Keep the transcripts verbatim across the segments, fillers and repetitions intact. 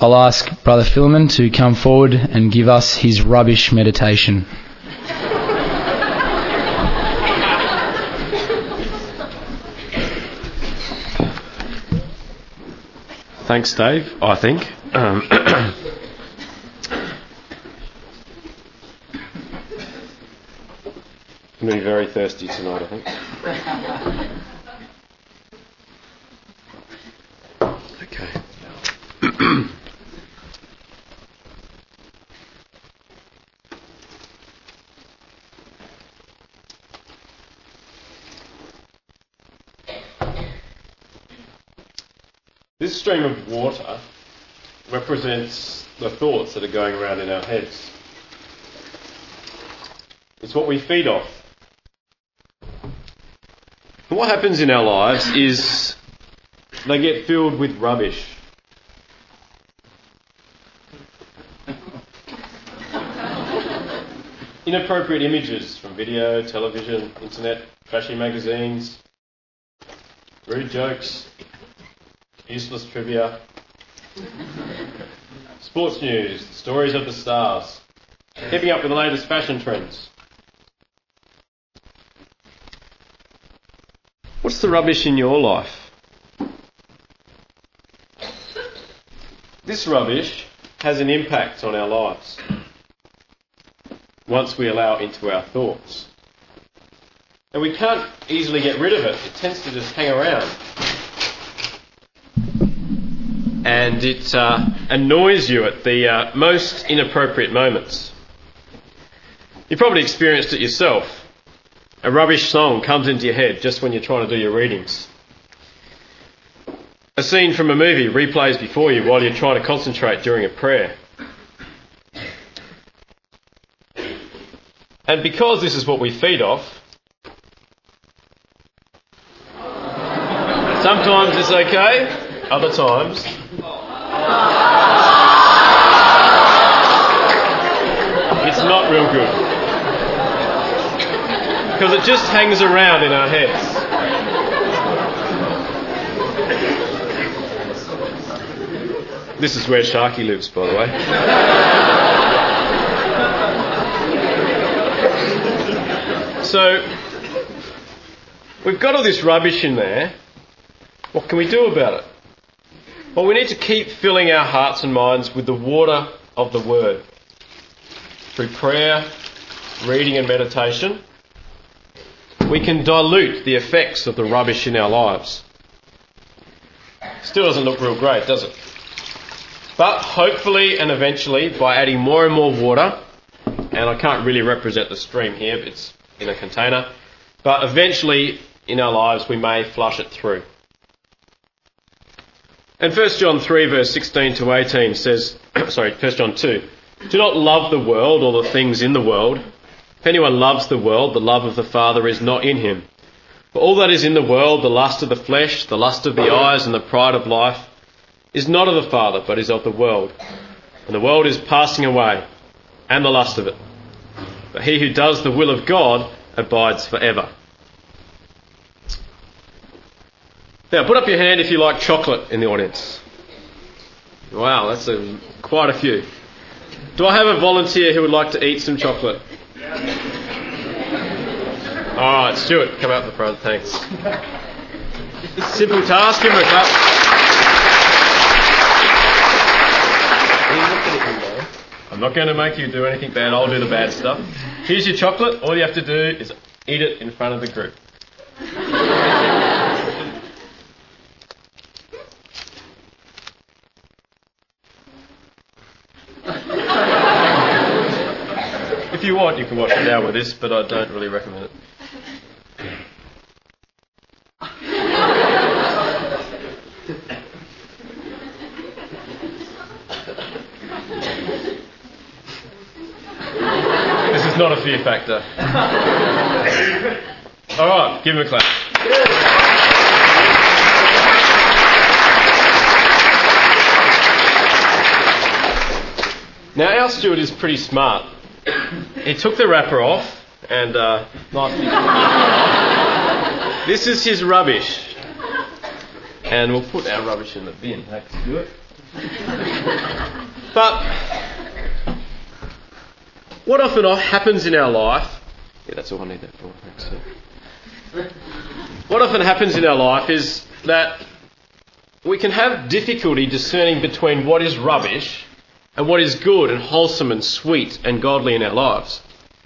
I'll ask Brother Philemon to come forward and give us his rubbish meditation. Thanks, Dave, I think. Um, I'm going to be very thirsty tonight, I think. Okay. This stream of water represents the thoughts that are going around in our heads. It's what we feed off. And what happens in our lives is they get filled with rubbish. Inappropriate images from video, television, internet, trashy magazines, rude jokes, useless trivia, sports news, stories of the stars, keeping up with the latest fashion trends. What's the rubbish in your life? This rubbish has an impact on our lives once we allow it into our thoughts. And we can't easily get rid of it. It tends to just hang around. And it uh, annoys you at the uh, most inappropriate moments. You've probably experienced it yourself. A rubbish song comes into your head just when you're trying to do your readings. A scene from a movie replays before you while you're trying to concentrate during a prayer. And because this is what we feed off, sometimes it's okay, other times it's not real good. Because it just hangs around in our heads. This is where Sharky lives, by the way. So, we've got all this rubbish in there. What can we do about it? Well, we need to keep filling our hearts and minds with the water of the Word. Through prayer, reading and meditation, we can dilute the effects of the rubbish in our lives. Still doesn't look real great, does it? But hopefully and eventually, by adding more and more water, and I can't really represent the stream here, but it's in a container, but eventually in our lives we may flush it through. And First John three verse sixteen to eighteen says, sorry, First John two, do not love the world or the things in the world. If anyone loves the world, the love of the Father is not in him. For all that is in the world, the lust of the flesh, the lust of the eyes, and the pride of life, is not of the Father, but is of the world. And the world is passing away, and the lust of it. But he who does the will of God abides forever. Now, put up your hand if you like chocolate in the audience. Wow, that's a, quite a few. Do I have a volunteer who would like to eat some chocolate? All right, Stuart, come out the front, thanks. Simple task, give him a clap. I'm not going to make you do anything bad, I'll do the bad stuff. Here's your chocolate, all you have to do is eat it in front of the group. If you want, you can wash it down with this, but I don't really recommend it. This is not a fear factor. All right, give him a clap. Now, our steward is pretty smart. He took the wrapper off and uh, nicely. This is his rubbish, and we'll put our rubbish in the bin. Thanks, Stuart. But what often happens in our life, yeah, that's all I need that for, thanks. What often happens in our life is that we can have difficulty discerning between what is rubbish and what is good and wholesome and sweet and godly in our lives.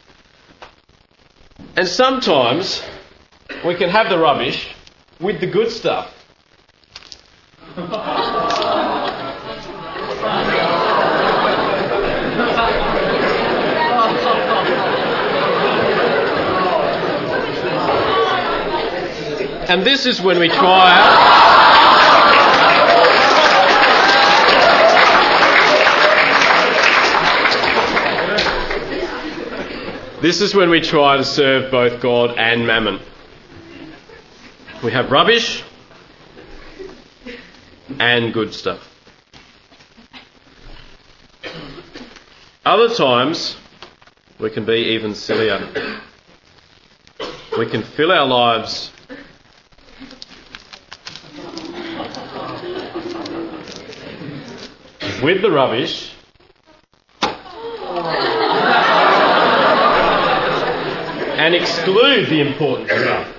And sometimes we can have the rubbish with the good stuff. And this is when we try out. This is when we try to serve both God and mammon. We have rubbish and good stuff. Other times, we can be even sillier. We can fill our lives with the rubbish and exclude the important stuff.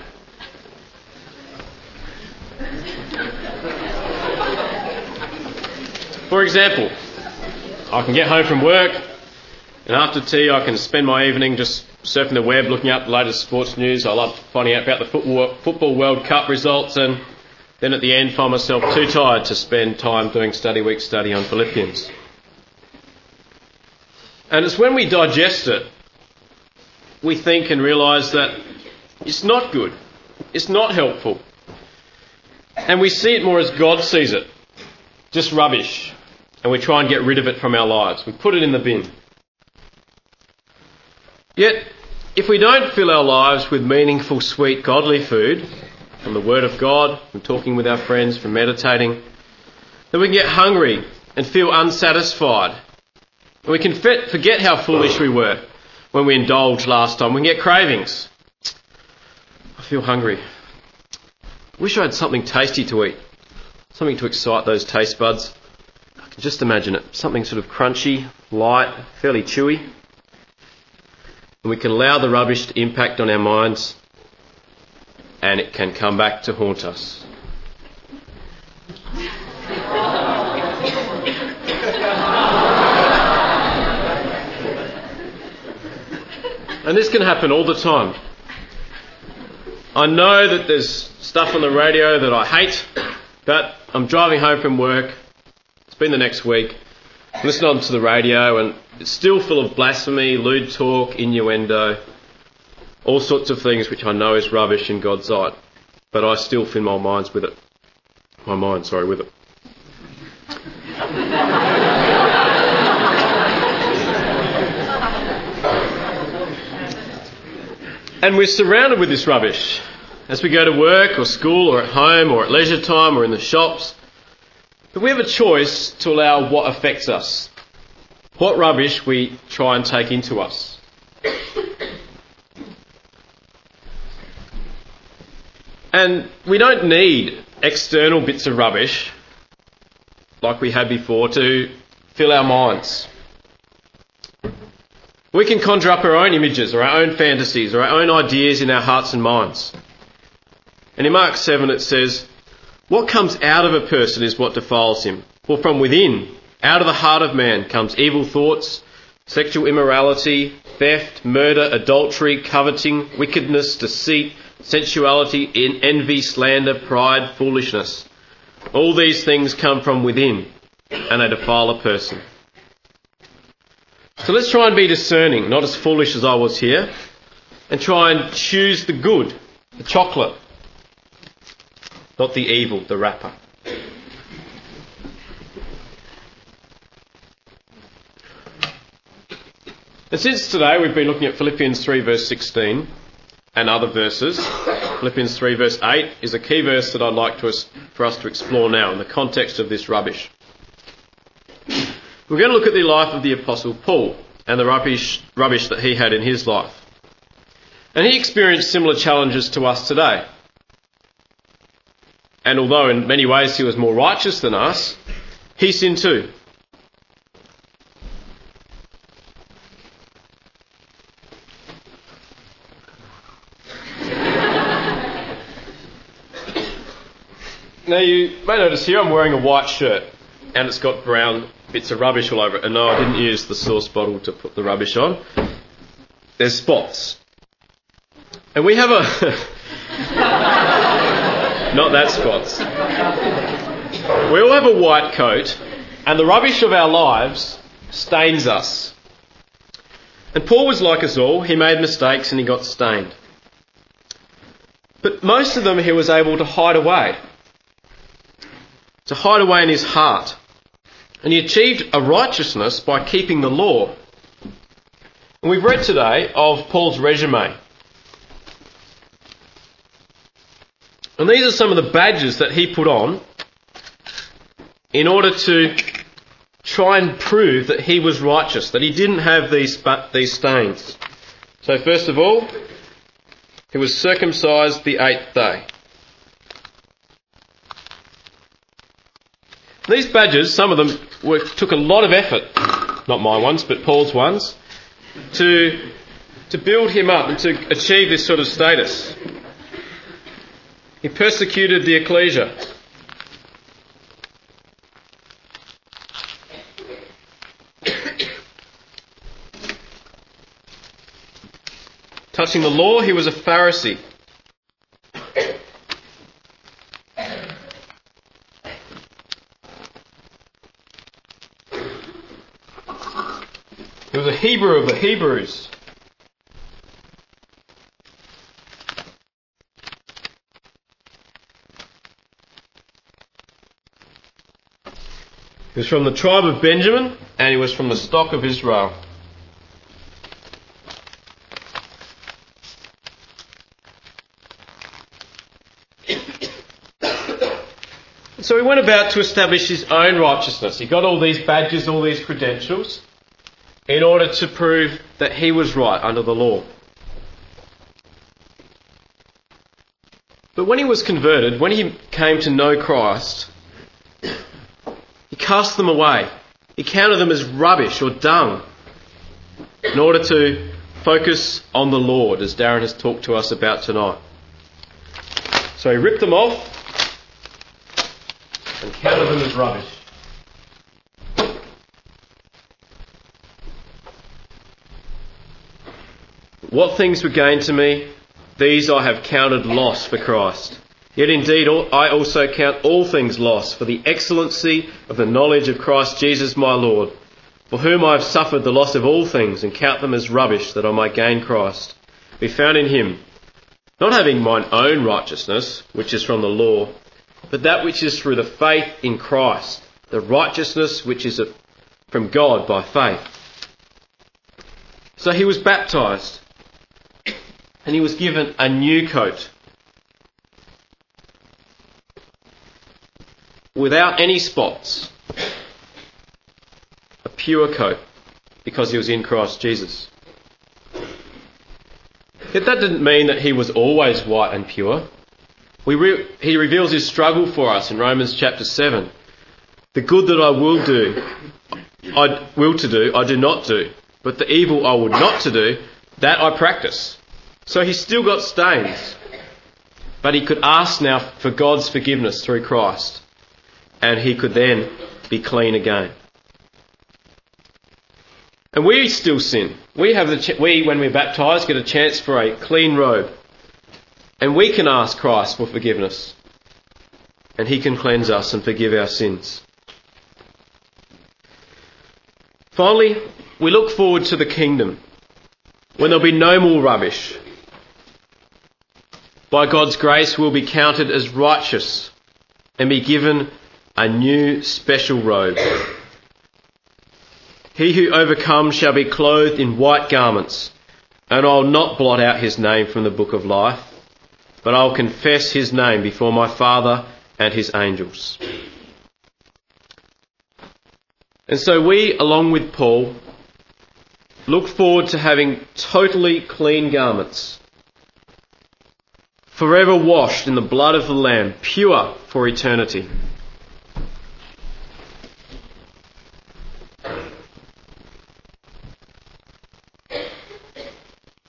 For example, I can get home from work and after tea I can spend my evening just surfing the web, looking up the latest sports news. I love finding out about the football, football World Cup results, and then at the end find myself too tired to spend time doing study week study on Philippians. And it's when we digest it, we think and realise that it's not good, it's not helpful. And we see it more as God sees it, just rubbish. And we try and get rid of it from our lives. We put it in the bin. Yet, if we don't fill our lives with meaningful, sweet, godly food, from the Word of God, from talking with our friends, from meditating, then we can get hungry and feel unsatisfied. And we can forget how foolish we were when we indulged last time. We can get cravings. I feel hungry. I wish I had something tasty to eat. Something to excite those taste buds. I can just imagine it. Something sort of crunchy, light, fairly chewy. And we can allow the rubbish to impact on our minds, and it can come back to haunt us. And this can happen all the time. I know that there's stuff on the radio that I hate, but I'm driving home from work. It's been the next week. I'm listening to the radio and it's still full of blasphemy, lewd talk, innuendo, all sorts of things which I know is rubbish in God's sight. But I still fill my minds with it. My mind, sorry, with it. And we're surrounded with this rubbish as we go to work or school or at home or at leisure time or in the shops. But we have a choice to allow what affects us, what rubbish we try and take into us. And we don't need external bits of rubbish like we had before to fill our minds. We can conjure up our own images or our own fantasies or our own ideas in our hearts and minds. And in Mark seven it says, "What comes out of a person is what defiles him. For from within, out of the heart of man, comes evil thoughts, sexual immorality, theft, murder, adultery, coveting, wickedness, deceit, sensuality, envy, slander, pride, foolishness. All these things come from within, and they defile a person." So let's try and be discerning, not as foolish as I was here, and try and choose the good, the chocolate, not the evil, the wrapper. And since today we've been looking at Philippians three verse sixteen and other verses, Philippians three verse eight is a key verse that I'd like to, for us to explore now in the context of this rubbish. We're going to look at the life of the Apostle Paul and the rubbish, rubbish that he had in his life. And he experienced similar challenges to us today. And although in many ways he was more righteous than us, he sinned too. Now you may notice here I'm wearing a white shirt and it's got brown bits of rubbish all over it. And no, I didn't use the sauce bottle to put the rubbish on. There's spots. And we have a... Not that spots. We all have a white coat and the rubbish of our lives stains us. And Paul was like us all. He made mistakes and he got stained. But most of them he was able to hide away. To hide away in his heart. And he achieved a righteousness by keeping the law. And we've read today of Paul's resume. And these are some of the badges that he put on in order to try and prove that he was righteous, that he didn't have these these stains. So first of all, he was circumcised the eighth day. These badges, some of them were, took a lot of effort, not my ones, but Paul's ones, to, to build him up and to achieve this sort of status. He persecuted the ecclesia. Touching the law, he was a Pharisee. He was a Hebrew of the Hebrews. He was from the tribe of Benjamin and he was from the stock of Israel. So he went about to establish his own righteousness. He got all these badges, all these credentials, in order to prove that he was right under the law. But when he was converted, when he came to know Christ, he cast them away. He counted them as rubbish or dung in order to focus on the Lord, as Darren has talked to us about tonight. So he ripped them off and counted them as rubbish. What things were gained to me, these I have counted loss for Christ. Yet indeed I also count all things loss for the excellency of the knowledge of Christ Jesus my Lord, for whom I have suffered the loss of all things and count them as rubbish that I might gain Christ, be found in him, not having mine own righteousness, which is from the law, but that which is through the faith in Christ, the righteousness which is from God by faith. So he was baptised, and he was given a new coat, without any spots, a pure coat, because he was in Christ Jesus. Yet that didn't mean that he was always white and pure. We re- he reveals his struggle for us in Romans chapter seven. The good that I will do, I will to do, I do not do. But the evil I would not to do, that I practice. So he still got stains. But he could ask now for God's forgiveness through Christ. And he could then be clean again. And we still sin. We have the ch- we, when we're baptised, get a chance for a clean robe. And we can ask Christ for forgiveness. And he can cleanse us and forgive our sins. Finally, we look forward to the kingdom, when there'll be no more rubbish. By God's grace, we'll be counted as righteous and be given a new special robe. He who overcomes shall be clothed in white garments, and I'll not blot out his name from the book of life, but I'll confess his name before my Father and his angels. And so we, along with Paul, look forward to having totally clean garments, forever washed in the blood of the Lamb, pure for eternity.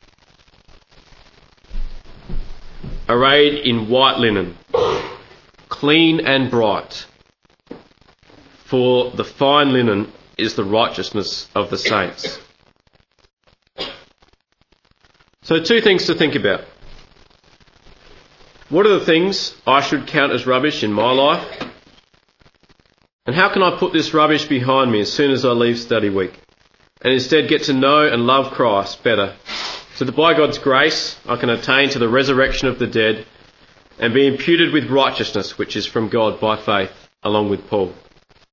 Arrayed in white linen, clean and bright. For the fine linen is the righteousness of the saints. So two things to think about. What are the things I should count as rubbish in my life? And how can I put this rubbish behind me as soon as I leave study week and instead get to know and love Christ better, so that by God's grace I can attain to the resurrection of the dead and be imputed with righteousness which is from God by faith, along with Paul?